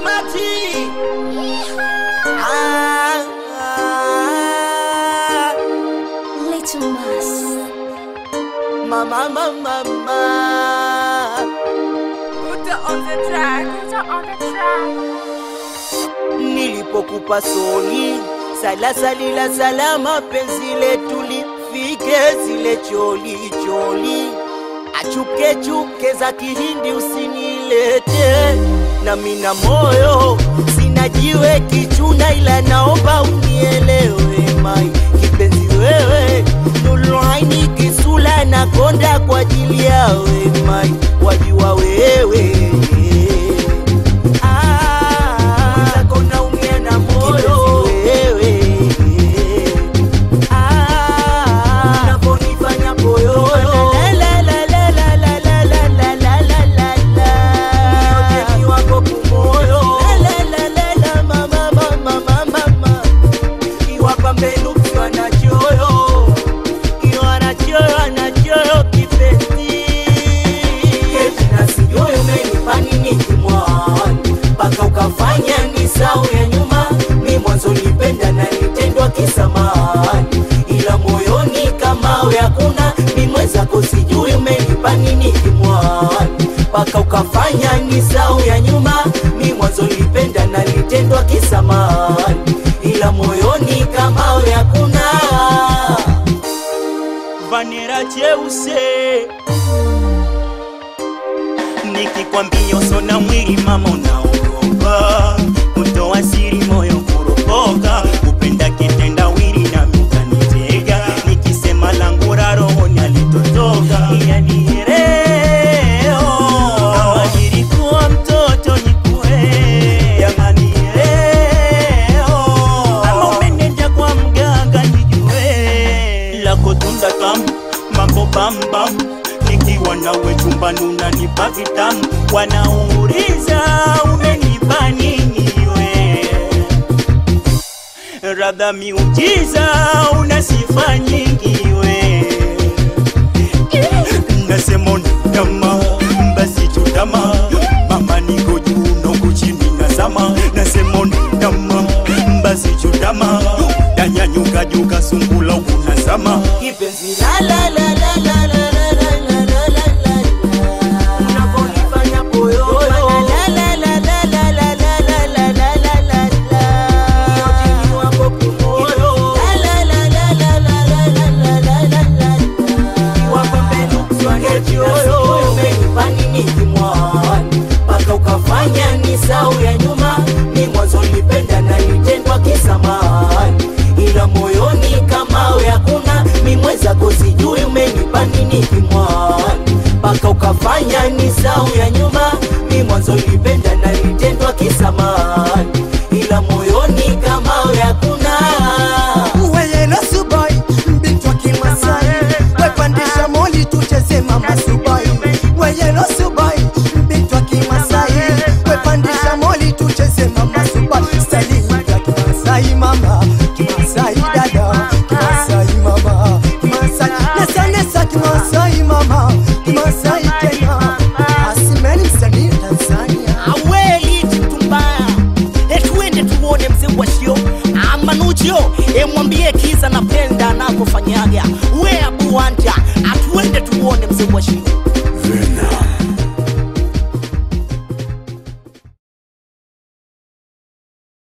Mati. Little Mas. Mama. Put it on the track. Nilipokupa soni salila salama penzi letu lifike zile choli achuke za Kihindi usinilete na mina moyo sina jiwe kichuna ila naomba unielewe mai kipenzi wewe nuluhaini kisula na konda kwa ajili yawe mai wajua wewe ila moyoni kama we hakuna mimweza kusijui umenipa nini kimwani paka ukafanya ni sau ya nyuma mi mwanzo nilipenda na nitendwa kisamani ila moyoni kama we hakuna vanera cheuse nikikwambia usona mwili mama unaogopa kutoa siri moyo kuropoka upenda kitenda wili na mkanitega nikisema langu rohoni alitotoka yani leo kama nilikuwa mtoto nikue jamani leo ama umenenda kwa mganga nijue lako tunda tamu mambo bambam nikiwa nawe chumbani unanipa vitamu wanauliza umenipa nini radha miujiza una sifa nyingi we nasema unama basi chutama mama niko juu noko chini nazama nasema unama basi chutama danyanyuka juga sungula unazama kipenzi la ila moyoni kama we hakuna mimweza kusijui umenipa nini kimwani paka ukafanya ni sau ya nyuma mi mwanzo nilipenda na nitendwa kisamani ila moyoni kama we hakuna weye no subai mbitwa kimasai wepandisha moli tucheze mama subai weye no subai mbitwa kimasai wepandisha moli tucheze mama subai style ya kimasai mama kimasai dada kimasai mama kimasai nesa kimasai mama kimasai tena asimeni msanii Tanzania aweli tumbaya etuende tuone mzee wa shio amanujo